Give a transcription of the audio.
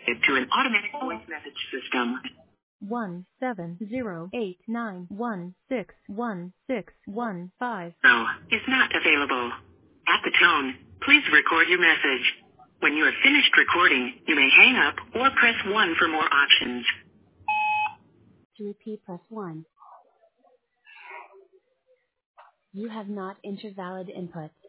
To an automatic voice message system. 17089161615. No, is not available. At the tone, please record your message. When you have finished recording, you may hang up or press 1 for more options. To repeat, press 1. You have not entered valid input.